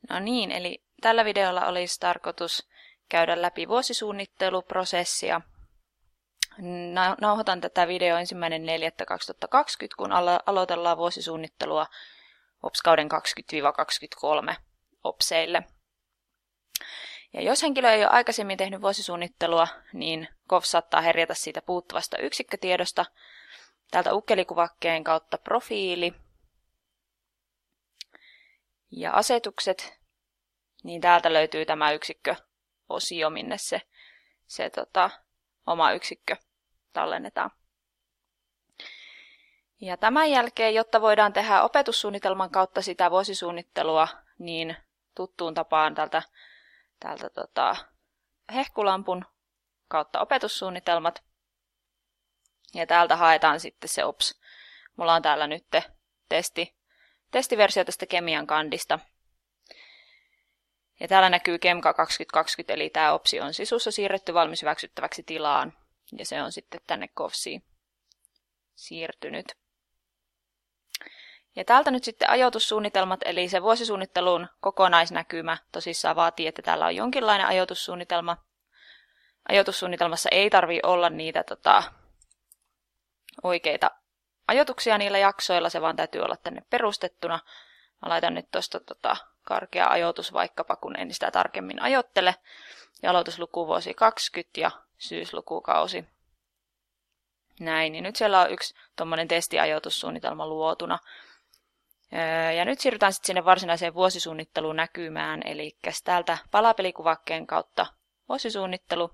No niin, eli tällä videolla olisi tarkoitus käydä läpi vuosisuunnitteluprosessia. Nauhoitan tätä videoa 1.4.2020, kun aloitellaan vuosisuunnittelua OPS-kauden 20-23 OPSeille. Ja jos henkilö ei ole aikaisemmin tehnyt vuosisuunnittelua, niin KOV saattaa herjätä siitä puuttuvasta yksikkötiedosta täältä ukkelikuvakkeen kautta profiili ja asetukset, niin täältä löytyy tämä yksikköosio, minne se oma yksikkö tallennetaan. Ja tämän jälkeen, jotta voidaan tehdä opetussuunnitelman kautta sitä vuosisuunnittelua, niin tuttuun tapaan täältä hehkulampun kautta opetussuunnitelmat. Ja täältä haetaan sitten se OPS. Mulla on täällä nyt testiversio tästä kemian kandista. Ja täällä näkyy Kemka 2020, eli tämä OPSi on sisussa siirretty valmis hyväksyttäväksi tilaan. Ja se on sitten tänne KOVSiin siirtynyt. Ja täältä nyt sitten ajoitussuunnitelmat, eli se vuosisuunnittelun kokonaisnäkymä tosissaan vaatii, että täällä on jonkinlainen ajoitussuunnitelma. Ajoitussuunnitelmassa ei tarvitse olla niitä oikeita ajoituksia niillä jaksoilla, se vaan täytyy olla tänne perustettuna. Mä laitan nyt tuosta karkea ajoitus vaikkapa, kun en sitä tarkemmin ajoittele. Ja aloitusluku vuosi 20 ja syyslukukausi. Näin, niin nyt siellä on yksi tuommoinen testiajoitussuunnitelma luotuna. Ja nyt siirrytään sitten sinne varsinaiseen vuosisuunnitteluun näkymään, eli täältä palapelikuvakkeen kautta vuosisuunnittelu.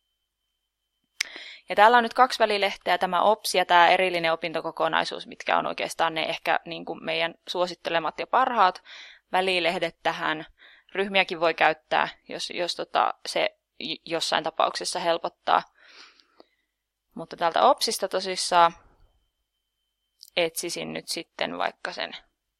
Ja täällä on nyt 2 välilehteä, tämä OPS ja tämä erillinen opintokokonaisuus, mitkä on oikeastaan ne ehkä niin kuin meidän suosittelemat ja parhaat välilehdet tähän. Ryhmiäkin voi käyttää, jos se jossain tapauksessa helpottaa. Mutta täältä OPSista tosissaan etsisin nyt sitten vaikka sen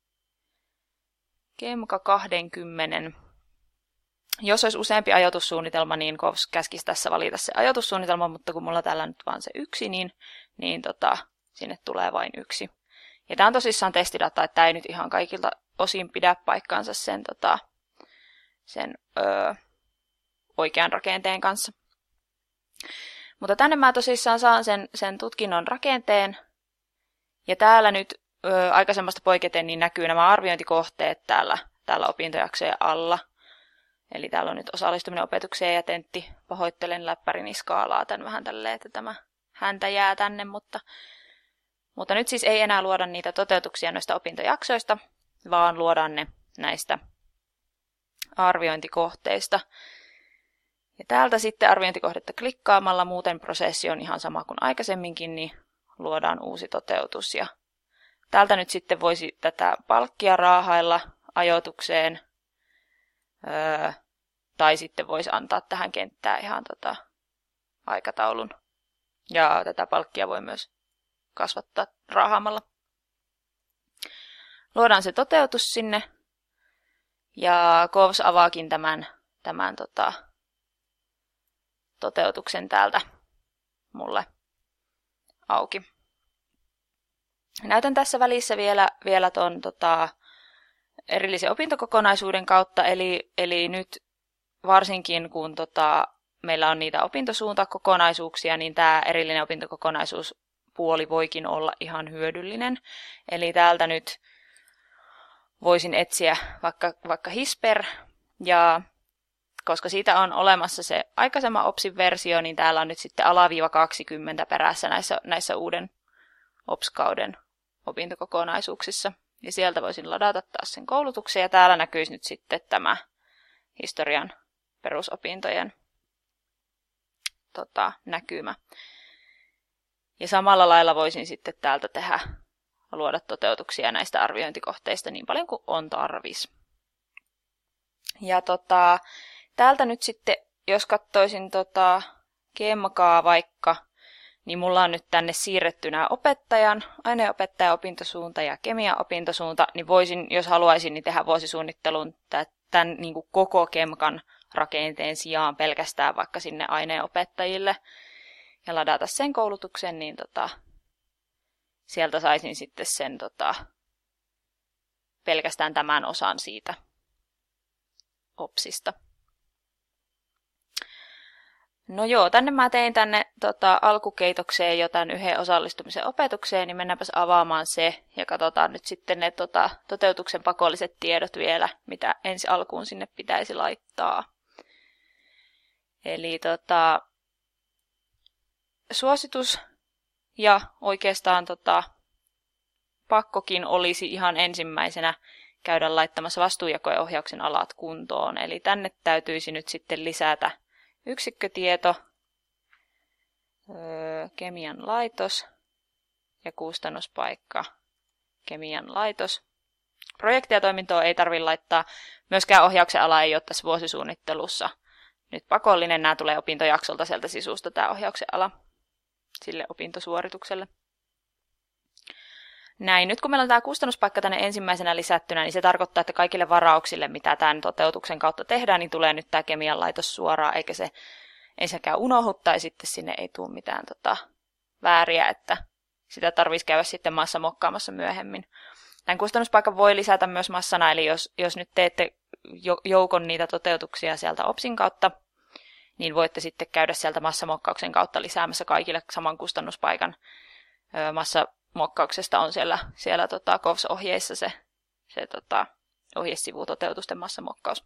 Kemka 20. Jos olisi useampi ajoitussuunnitelma, niin KOVS käskisi tässä valita se ajoitussuunnitelma, mutta kun mulla täällä nyt vaan se yksi, niin sinne tulee vain yksi. Ja tämä on tosissaan testidata, että tämä ei nyt ihan kaikilta osin pidä paikkaansa sen oikean rakenteen kanssa. Mutta tänne mä tosissaan saan sen tutkinnon rakenteen. Ja täällä nyt aikaisemmasta poiketen niin näkyy nämä arviointikohteet täällä opintojaksojen alla. Eli täällä on nyt osallistuminen opetukseen ja tentti. Pahoittelen läppärini skaalaa tän vähän tälleen, että tämä häntä jää tänne. Mutta nyt siis ei enää luoda niitä toteutuksia noista opintojaksoista, vaan luodaan ne näistä arviointikohteista. Ja täältä sitten arviointikohdetta klikkaamalla, muuten prosessi on ihan sama kuin aikaisemminkin, niin luodaan uusi toteutus. Ja täältä nyt sitten voisi tätä palkkia raahailla ajoitukseen, tai sitten voisi antaa tähän kenttään ihan aikataulun. Ja tätä palkkia voi myös kasvattaa raahaamalla. Luodaan se toteutus sinne, ja KOVS avaakin tämän toteutuksen täältä mulle auki. Näytän tässä välissä vielä ton erillisen opintokokonaisuuden kautta, eli nyt varsinkin kun meillä on niitä opintosuuntakokonaisuuksia, niin tämä erillinen opintokokonaisuuspuoli voikin olla ihan hyödyllinen. Eli täältä nyt voisin etsiä vaikka Hisper, ja koska siitä on olemassa se aikaisemman OPSin versio, niin täällä on nyt sitten alaviiva 20 perässä näissä uuden OPS-kauden opintokokonaisuuksissa. Ja sieltä voisin ladata taas sen koulutuksen, ja täällä näkyisi nyt sitten tämä historian perusopintojen näkymä. Ja samalla lailla voisin sitten täältä luoda toteutuksia näistä arviointikohteista niin paljon kuin on tarvis. Ja täältä nyt sitten, jos katsoisin Kemkaa vaikka, niin mulla on nyt tänne siirretty nämä aineopettajan opintosuunta ja kemian opintosuunta, niin voisin, jos haluaisin, niin tehdä vuosisuunnittelun tämän niin kuin koko Kemkan rakenteen sijaan pelkästään vaikka sinne aineenopettajille ja ladata sen koulutuksen, niin sieltä saisin sitten sen pelkästään tämän osan siitä OPSista. No joo, tänne mä tein alkukeitokseen jo tämän yhden osallistumisen opetukseen, niin mennäänpäs avaamaan se ja katsotaan nyt sitten ne toteutuksen pakolliset tiedot vielä, mitä ensi alkuun sinne pitäisi laittaa. Eli suositus ja oikeastaan pakkokin olisi ihan ensimmäisenä käydä laittamassa vastuunjako- ja ohjauksen alat kuntoon. Eli tänne täytyisi nyt sitten lisätä yksikkötieto, kemian laitos ja kustannuspaikka, kemian laitos. Projektia toimintoa ei tarvitse laittaa, myöskään ohjauksen ala ei ole tässä vuosisuunnittelussa nyt pakollinen. Nämä tulee opintojaksolta sieltä sisusta tämä ohjauksen ala sille opintosuoritukselle. Näin, nyt kun meillä on tämä kustannuspaikka tänne ensimmäisenä lisättynä, niin se tarkoittaa, että kaikille varauksille, mitä tämän toteutuksen kautta tehdään, niin tulee nyt tämä kemian laitos suoraan, eikä se ensinnäkään unohdu, tai sitten sinne ei tule mitään vääriä, että sitä tarvitsisi käydä sitten maassa mokkaamassa myöhemmin. Tämän kustannuspaikan voi lisätä myös massana, eli jos nyt teette joukon niitä toteutuksia sieltä OPSin kautta, niin voitte sitten käydä sieltä massamokkauksen kautta lisäämässä kaikille saman kustannuspaikan. Massamokkauksesta on siellä KOVS-ohjeissa se ohjesivu toteutusten massamokkaus.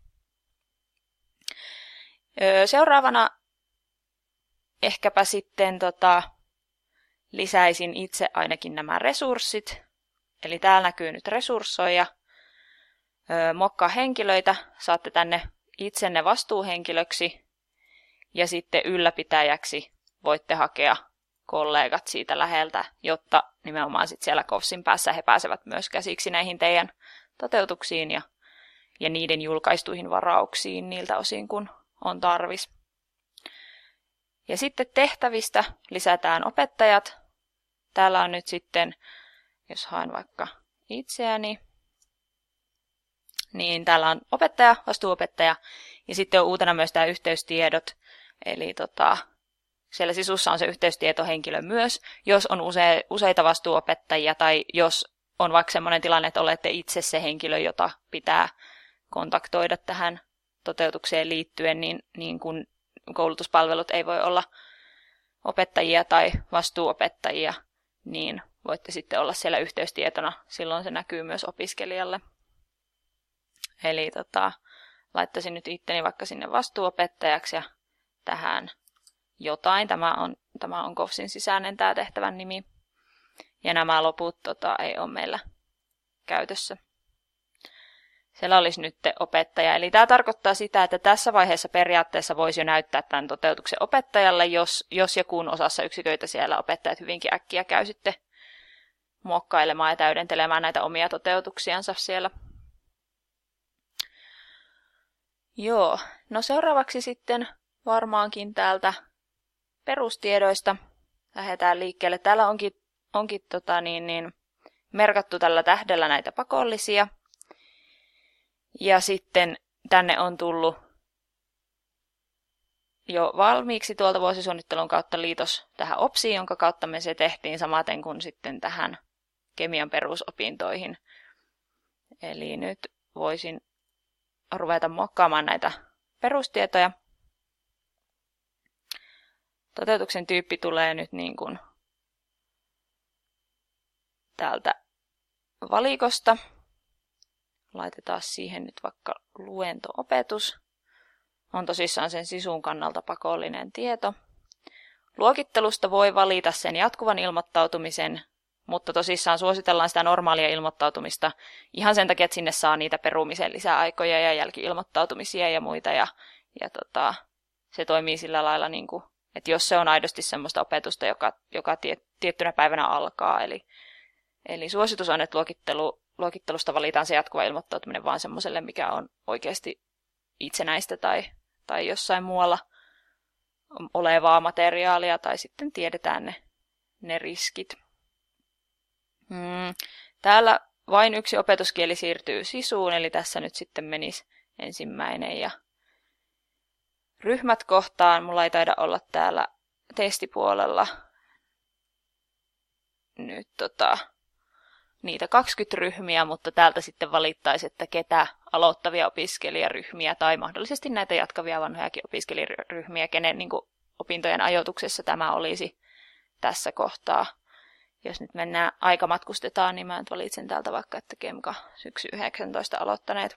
Seuraavana ehkäpä sitten lisäisin itse ainakin nämä resurssit. Eli täällä näkyy nyt resurssoija. Mokkaa henkilöitä, saatte tänne itsenne vastuuhenkilöksi ja sitten ylläpitäjäksi voitte hakea kollegat siitä läheltä, jotta nimenomaan sitten siellä KOVSin päässä he pääsevät myös käsiksi näihin teidän toteutuksiin ja niiden julkaistuihin varauksiin niiltä osin, kun on tarvis. Ja sitten tehtävistä lisätään opettajat. Täällä on nyt sitten, jos haen vaikka itseäni, niin täällä on opettaja, vastuuopettaja ja sitten on uutena myös tämä yhteystiedot. Eli siellä sisussa on se yhteystietohenkilö myös, jos on useita vastuuopettajia tai jos on vaikka sellainen tilanne, että olette itse se henkilö, jota pitää kontaktoida tähän toteutukseen liittyen, niin kun koulutuspalvelut ei voi olla opettajia tai vastuuopettajia, niin voitte sitten olla siellä yhteystietona. Silloin se näkyy myös opiskelijalle. Eli laittaisin nyt itteni vaikka sinne vastuuopettajaksi ja tähän jotain. Tämä on KOVSin sisäinen tämä tehtävän nimi. Ja nämä loput ei ole meillä käytössä. Siellä olisi nyt opettaja. Eli tämä tarkoittaa sitä, että tässä vaiheessa periaatteessa voisi jo näyttää tämän toteutuksen opettajalle, jos ja kun osassa yksiköitä siellä opettajat hyvinkin äkkiä käy sitten muokkailemaan ja täydentelemään näitä omia toteutuksiansa siellä. Joo, no seuraavaksi sitten varmaankin täältä perustiedoista lähdetään liikkeelle. Täällä onkin merkattu tällä tähdellä näitä pakollisia. Ja sitten tänne on tullut jo valmiiksi tuolta vuosisuunnittelun kautta liitos tähän OPSiin, jonka kautta me se tehtiin samaten kuin sitten tähän kemian perusopintoihin. Eli nyt voisin ruveta mokkaamaan näitä perustietoja. Toteutuksen tyyppi tulee nyt niin kuin täältä valikosta. Laitetaan siihen nyt vaikka luento-opetus. On tosissaan sen sisun kannalta pakollinen tieto. Luokittelusta voi valita sen jatkuvan ilmoittautumisen, mutta tosissaan suositellaan sitä normaalia ilmoittautumista ihan sen takia, että sinne saa niitä perumisen lisäaikoja ja jälki-ilmoittautumisia ja muita. Ja se toimii sillä lailla, niin kuin, että jos se on aidosti sellaista opetusta, joka tiettynä päivänä alkaa. Eli suositus on, että luokittelusta valitaan se jatkuva ilmoittautuminen vaan semmoiselle, mikä on oikeasti itsenäistä tai jossain muualla olevaa materiaalia tai sitten tiedetään ne riskit. Täällä vain yksi opetuskieli siirtyy sisuun, eli tässä nyt sitten menisi ensimmäinen ja ryhmät kohtaan. Mulla ei taida olla täällä testipuolella nyt niitä 20 ryhmiä, mutta täältä sitten valittaisi, että ketä aloittavia opiskelijaryhmiä tai mahdollisesti näitä jatkavia vanhojakin opiskelijaryhmiä, kenen niin kuin opintojen ajoituksessa tämä olisi tässä kohtaa. Jos nyt mennään aikamatkustetaan, niin mä nyt valitsen täältä vaikka, että Kemka syksy 19 aloittaneet.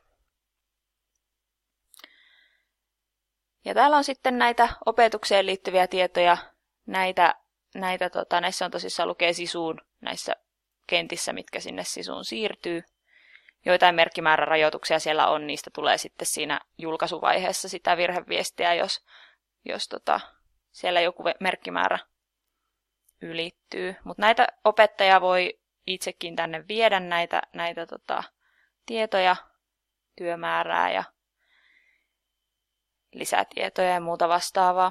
Ja täällä on sitten näitä opetukseen liittyviä tietoja. Näissä on tosissaan lukee sisuun näissä kentissä, mitkä sinne sisuun siirtyy. Joitain merkkimäärärajoituksia siellä on, niistä tulee sitten siinä julkaisuvaiheessa sitä virheviestiä, jos siellä joku merkkimäärä ylittyy. Mutta näitä opettaja voi itsekin tänne viedä näitä tietoja, työmäärää ja lisätietoja ja muuta vastaavaa.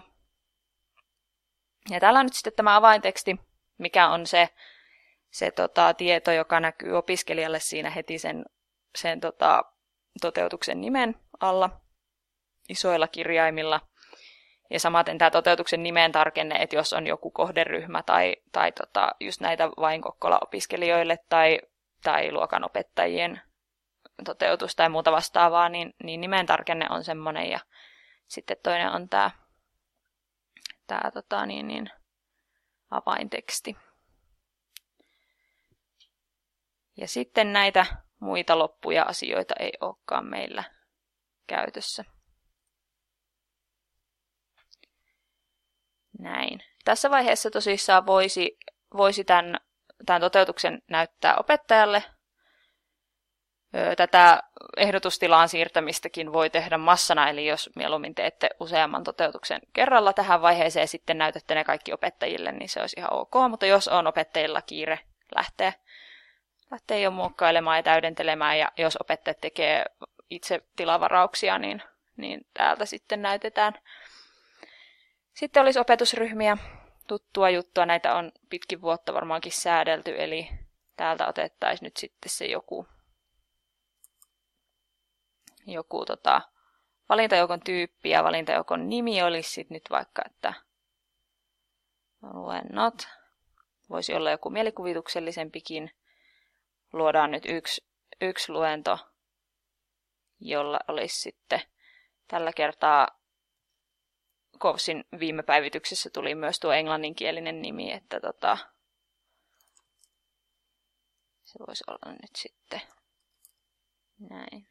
Ja täällä on nyt sitten tämä avainteksti, mikä on se tieto, joka näkyy opiskelijalle siinä heti sen toteutuksen nimen alla isoilla kirjaimilla. Ja samaten tämä toteutuksen nimen tarkenne, että jos on joku kohderyhmä tai just näitä vain Kokkola-opiskelijoille tai luokanopettajien toteutus tai muuta vastaavaa, niin nimen tarkenne on semmoinen. Ja sitten toinen on tämä avainteksti. Ja sitten näitä muita loppuja asioita ei olekaan meillä käytössä. Näin. Tässä vaiheessa tosissaan voisi tämän toteutuksen näyttää opettajalle. Tätä ehdotustilaan siirtämistäkin voi tehdä massana, eli jos mieluummin teette useamman toteutuksen kerralla tähän vaiheeseen sitten näytätte ne kaikki opettajille, niin se olisi ihan ok. Mutta jos on opettajilla kiire lähtee jo muokkailemaan ja täydentelemään, ja jos opettajat tekee itse tilavarauksia, niin täältä sitten näytetään. Sitten olisi opetusryhmiä, tuttua juttua, näitä on pitkin vuotta varmaankin säädelty, eli täältä otettaisiin nyt sitten se joku valintajoukon tyyppi ja valintajoukon nimi olisi sitten nyt vaikka, että luennot. Voisi olla joku mielikuvituksellisempikin. Luodaan nyt yksi luento, jolla olisi sitten tällä kertaa KOVSin viime päivityksessä tuli myös tuo englanninkielinen nimi, että se voisi olla nyt sitten näin.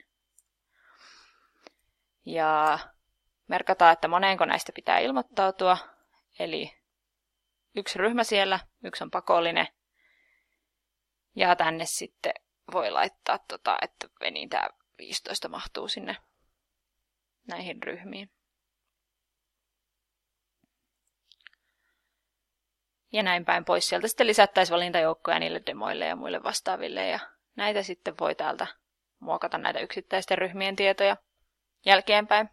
Ja merkataan, että moneenko näistä pitää ilmoittautua. Eli yksi ryhmä siellä, yksi on pakollinen. Ja tänne sitten voi laittaa, että enintään 15 mahtuu sinne näihin ryhmiin. Ja näin päin pois. Sieltä sitten lisättäisiin valintajoukkoja niille demoille ja muille vastaaville. Ja näitä sitten voi täältä muokata näitä yksittäisten ryhmien tietoja jälkeenpäin.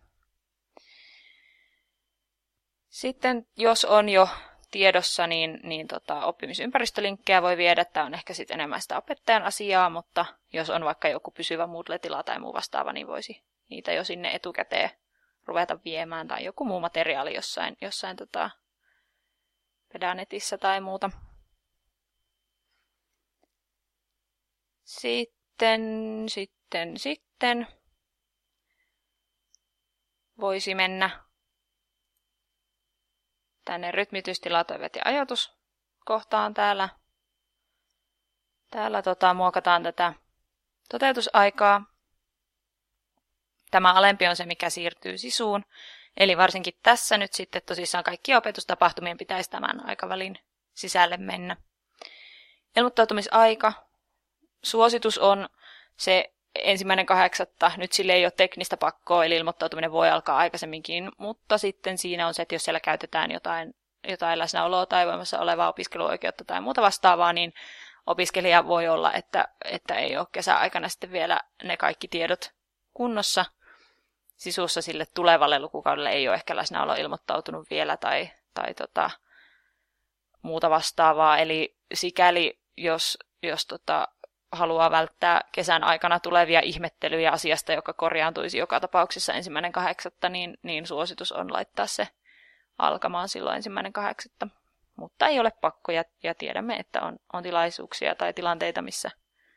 Sitten jos on jo tiedossa, niin oppimisympäristölinkkejä voi viedä. Tämä on ehkä sitten enemmän sitä opettajan asiaa, mutta jos on vaikka joku pysyvä Moodle-tila tai muu vastaava, niin voisi niitä jo sinne etukäteen ruveta viemään tai joku muu materiaali jossain Pedanetissä tai muuta. Sitten voisi mennä tänne rytmitystilatoiveet ja ajoituskohtaan täällä. Täällä muokataan tätä toteutusaikaa. Tämä alempi on se, mikä siirtyy sisuun. Eli varsinkin tässä nyt sitten tosissaan kaikki opetustapahtumien pitäisi tämän aikavälin sisälle mennä. Ilmoittautumisaika. Suositus on se 1.8. Nyt sille ei ole teknistä pakkoa, eli ilmoittautuminen voi alkaa aikaisemminkin, mutta sitten siinä on se, että jos siellä käytetään jotain läsnäoloa tai voimassa olevaa opiskeluoikeutta tai muuta vastaavaa, niin opiskelija voi olla, että ei ole kesäaikana sitten vielä ne kaikki tiedot kunnossa. Sisussa sille tulevalle lukukaudelle ei ole ehkä läsnäolo ilmoittautunut vielä tai muuta vastaavaa. Eli sikäli, jos haluaa välttää kesän aikana tulevia ihmettelyjä asiasta, joka korjaantuisi joka tapauksessa 1.8., niin suositus on laittaa se alkamaan silloin 1.8. Mutta ei ole pakko ja tiedämme, että on tilaisuuksia tai tilanteita, missä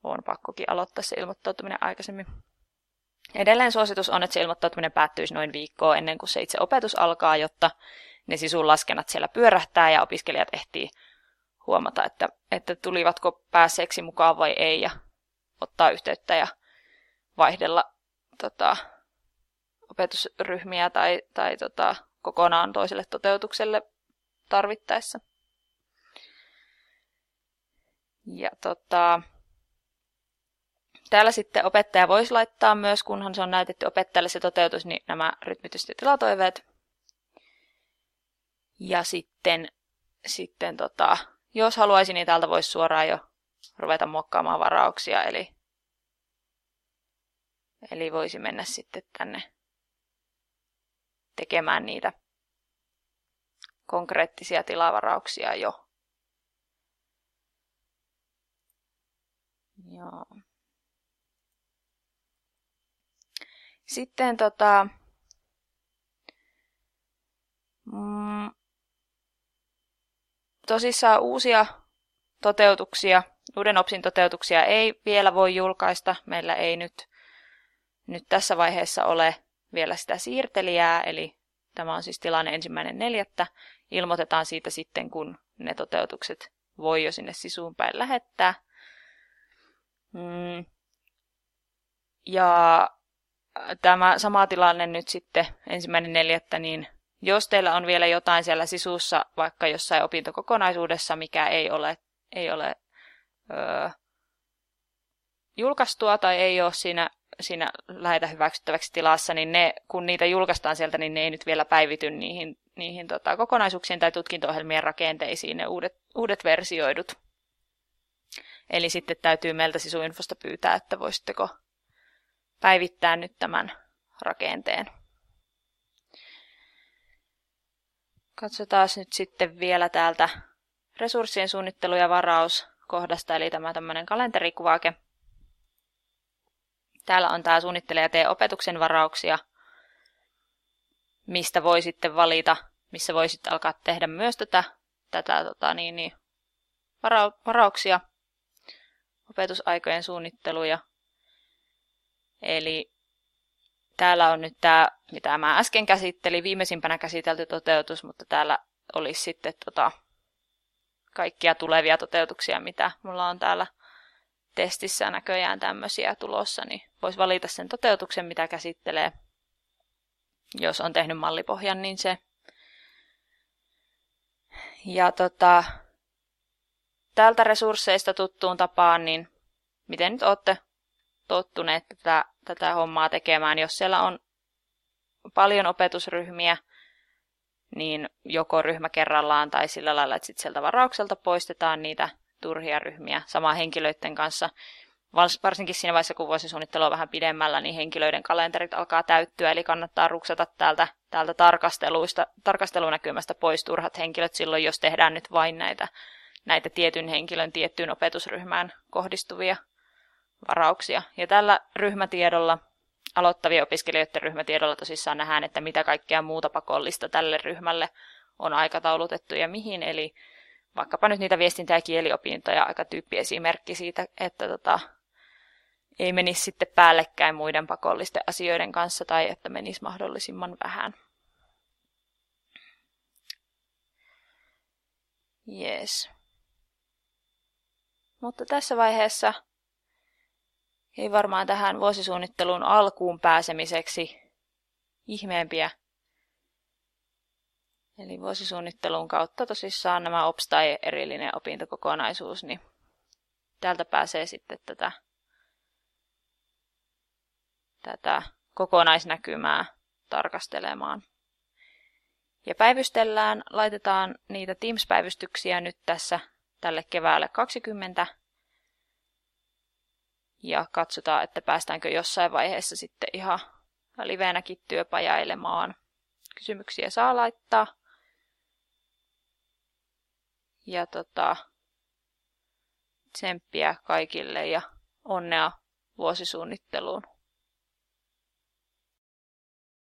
on pakkokin aloittaa se ilmoittautuminen aikaisemmin. Edelleen suositus on, että se ilmoittautuminen päättyisi noin viikkoa ennen kuin se itse opetus alkaa, jotta ne sisun laskennat siellä pyörähtää ja opiskelijat ehtii huomata, että tulivatko päässeeksi mukaan vai ei, ja ottaa yhteyttä ja vaihdella opetusryhmiä tai kokonaan toiselle toteutukselle tarvittaessa. Ja täällä sitten opettaja voisi laittaa myös, kunhan se on näytetty opettajalle se toteutus, niin nämä rytmitys- ja tilatoiveet. Ja sitten jos haluaisi, niin täältä voisi suoraan jo ruveta muokkaamaan varauksia. Eli voisi mennä sitten tänne tekemään niitä konkreettisia tilavarauksia jo. Joo. Sitten tosissaan uusia toteutuksia, uuden OPSin toteutuksia ei vielä voi julkaista. Meillä ei nyt tässä vaiheessa ole vielä sitä siirtelijää, eli tämä on siis tilanne 1.4. Ilmoitetaan siitä sitten, kun ne toteutukset voi jo sinne sisuun päin lähettää. Ja tämä sama tilanne nyt sitten 1.4. niin jos teillä on vielä jotain siellä sisussa, vaikka jossain opintokokonaisuudessa, mikä ei ole julkaistua tai ei ole siinä lähetä hyväksyttäväksi tilassa, niin kun niitä julkaistaan sieltä, niin ne ei nyt vielä päivity niihin kokonaisuuksiin tai tutkinto-ohjelmien rakenteisiin, ne uudet versioidut. Eli sitten täytyy meiltä Sisuinfosta pyytää, että voisitteko päivittää nyt tämän rakenteen. Katsotaan nyt sitten vielä täältä resurssien suunnittelu- ja varauskohdasta, eli tämä tämmöinen kalenterikuvake. Täällä on tämä suunnittelija tee opetuksen varauksia, mistä voi sitten valita, missä voi sitten alkaa tehdä myös varauksia, opetusaikojen suunnitteluja. Eli täällä on nyt tämä, mitä mä äsken käsittelin, viimeisimpänä käsitelty toteutus, mutta täällä olisi sitten kaikkia tulevia toteutuksia, mitä mulla on täällä testissä näköjään tämmöisiä tulossa, niin voisi valita sen toteutuksen, mitä käsittelee. Jos on tehnyt mallipohjan, niin se. Ja täältä resursseista tuttuun tapaan, niin miten nyt olette tottuneet tätä hommaa tekemään. Jos siellä on paljon opetusryhmiä, niin joko ryhmä kerrallaan tai sillä lailla, että sitten sieltä varaukselta poistetaan niitä turhia ryhmiä samaa henkilöiden kanssa. Varsinkin siinä vaiheessa, kun vuosisuunnittelu on vähän pidemmällä, niin henkilöiden kalenterit alkaa täyttyä, eli kannattaa ruksata täältä tarkastelunäkymästä pois turhat henkilöt silloin, jos tehdään nyt vain näitä tietyn henkilön tiettyyn opetusryhmään kohdistuvia varauksia. Ja tällä ryhmätiedolla, aloittavien opiskelijoiden ryhmätiedolla tosissaan nähdään, että mitä kaikkea muuta pakollista tälle ryhmälle on aikataulutettu ja mihin, eli vaikkapa nyt niitä viestintä- ja kieliopintoja, aika tyyppiesimerkki siitä, että ei menisi sitten päällekkäin muiden pakollisten asioiden kanssa tai että menisi mahdollisimman vähän. Yes. Mutta tässä vaiheessa ei varmaan tähän vuosisuunnittelun alkuun pääsemiseksi ihmeempiä. Eli vuosisuunnittelun kautta tosissaan nämä OPS tai erillinen opintokokonaisuus, niin täältä pääsee sitten tätä kokonaisnäkymää tarkastelemaan. Ja päivystellään, laitetaan niitä Teams-päivystyksiä nyt tässä tälle keväälle 20. Ja katsotaan, että päästäänkö jossain vaiheessa sitten ihan livenäkin työpajailemaan. Kysymyksiä saa laittaa. Ja tsemppiä kaikille ja onnea vuosisuunnitteluun.